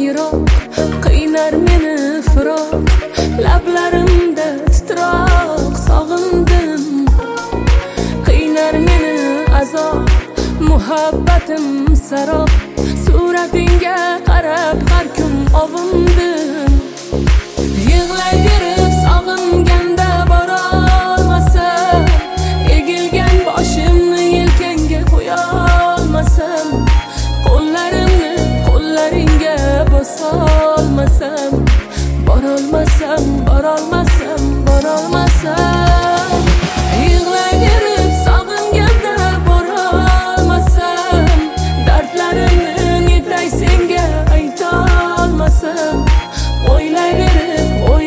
yiroq, qiynar meni firoq, lablarimda titroq sog'indim. Qiynar meni azob, muhabbatim sarob, suratingga qarab har kun ovundim. Yig'layverib sog'inganda borolmasam, egilgan boshimni yelkangga qo'yolmasam, qo'llarimni qo'llaringga bosolmasam, borolmasam, borolmasam, borolmasam. Yig'layverib sog'inganda borolmasam, dardlarimni netay senga aytolmasam, o'ylayverib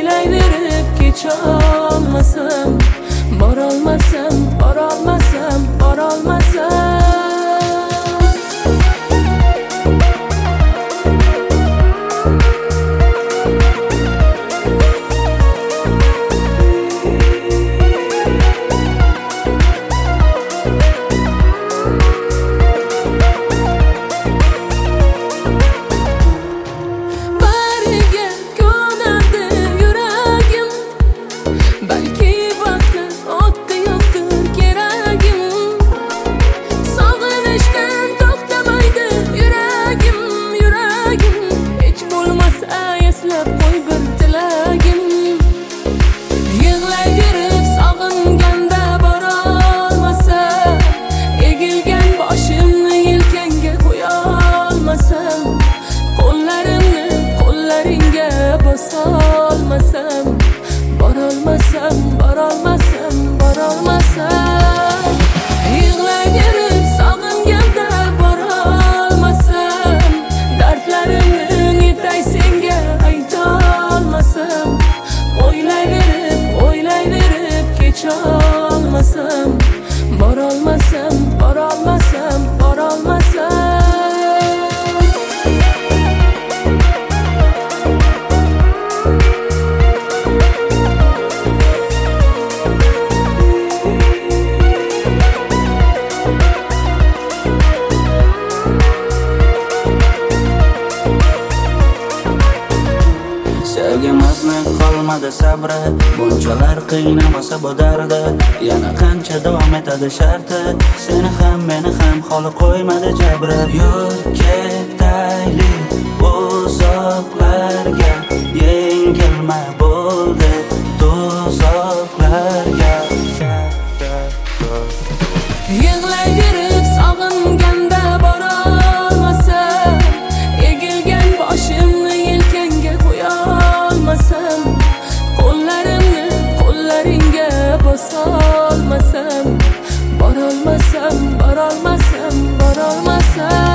kecholmasam, borolmasam, borolmasam, borolmasam. Bosolmasam, borolmasam, borolmasam, borolmasam. Yig'layverib sog'inganda borolmasam, dardlarimni netay senga aytolmasam, o'ylayverib kecholmasam, borolmasam, borolmasam, borolmasam. Sevgimizni qolmadi sabri, bunchalar qiynamasa bu dardi, yana qancha davom etadi sharti, seni ham meni ham xoli qo'ymadi jabri. Yo'l ketaylik uzoqlarga, yengilma bo'ldi tuzoqlarga. Yig'layverib sog'inganda borolmasam, egilgan boshimni yelkangga qo'yolmasam, qo'llarimni qo'llaringga bosolmasam, borolmasam, borolmasam, borolmasam.